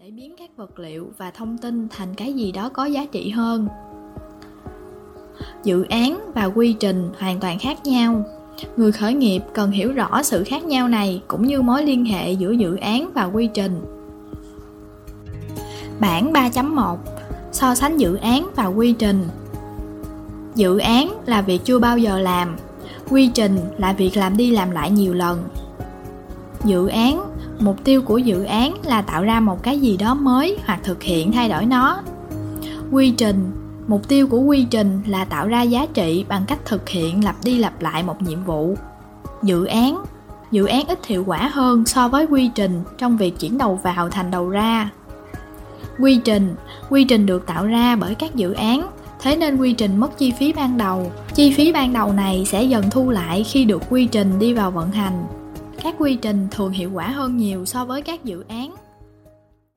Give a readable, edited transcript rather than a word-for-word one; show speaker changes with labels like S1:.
S1: thể biến các vật liệu và thông tin thành cái gì đó có giá trị hơn. Dự án và quy trình hoàn toàn khác nhau. Người khởi nghiệp cần hiểu rõ sự khác nhau này cũng như mối liên hệ giữa dự án và quy trình. Bảng 3.1 so sánh dự án và quy trình. Dự án là việc chưa bao giờ làm, quy trình là việc làm đi làm lại nhiều lần. Dự án, mục tiêu của dự án là tạo ra một cái gì đó mới hoặc thực hiện thay đổi nó. Quy trình, mục tiêu của quy trình là tạo ra giá trị bằng cách thực hiện lặp đi lặp lại một nhiệm vụ. Dự án ít hiệu quả hơn so với quy trình trong việc chuyển đầu vào thành đầu ra. Quy trình được tạo ra bởi các dự án, thế nên quy trình mất chi phí ban đầu. Chi phí ban đầu này sẽ dần thu lại khi được quy trình đi vào vận hành. Các quy trình thường hiệu quả hơn nhiều so với các dự án.